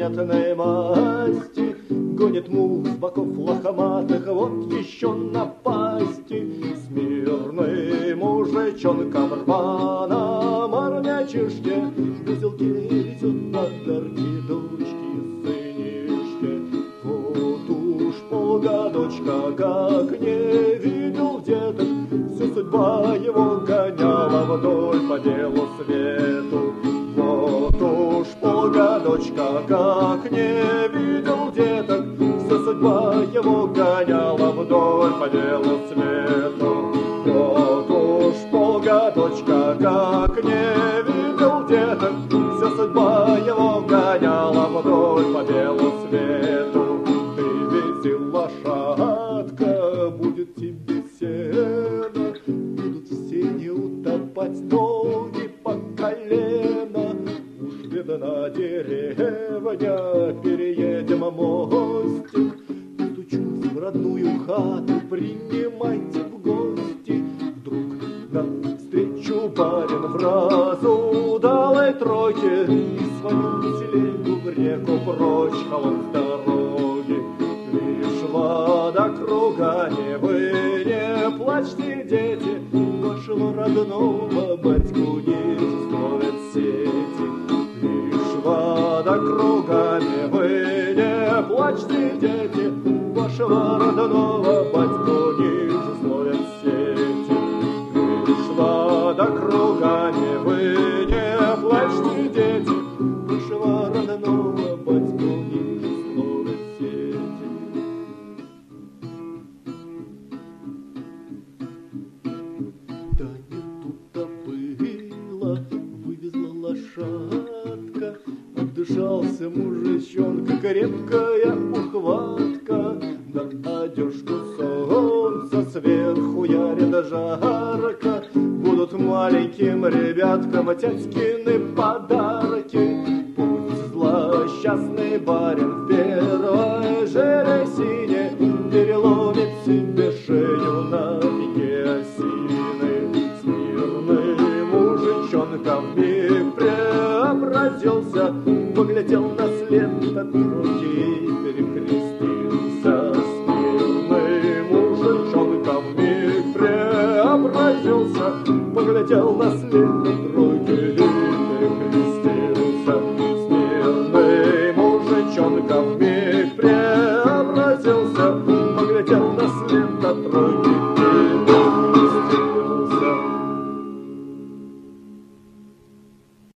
разноцветной масти, гонит мух с боков лохматых, вот еще напасти. Смирный мужичонка в рваном армячишке, в узелке везет подарки дочки сынишке. Вот уж полгодочка, как не видел деток, вся судьба его гоняла вдоль по белу свету. Вот уж полгодочка, как не видел деток, вся судьба его гоняла вдоль по белу свету. Вот уж полгодочка, как не видел деток, вся судьба его гоняла вдоль по белу свету. Ты весел, лошадка, будет тебе сено, будут все не утопать ноги по колено. Уж видна деревня, переедем мостик, стучусь в родную хату, принимайте в гости. Вдруг навстречу барин в разудалой тройке и свою телегу в реку прочь холод с дороги. Лишь вода кругами, вы не плачьте, дети, вашего родного батьку не строят сети. Лишь вода кругами, вы не плачьте, дети, вашего родного батьку ниже словят сети. Лишь вода кругами, вы не плачьте, дети, вашего родного батьку ниже словят сети. Да не тут-то было, вывезла лошадка, отдышался мужичонка, крепкая ухватка. Да одежку солнца сверху ярит жарко, будут маленьким ребяткам тятькины подарки. Пусть злосчастный барин в первой же росине переломит себе шею на пике осины. Смирный мужичонка вмиг преобразился, поглядел на след от руки и перекрестился. Смирный мужичонка вмиг преобразился, поглядел на след от руки и перекрестился. Смирный мужичонка вмиг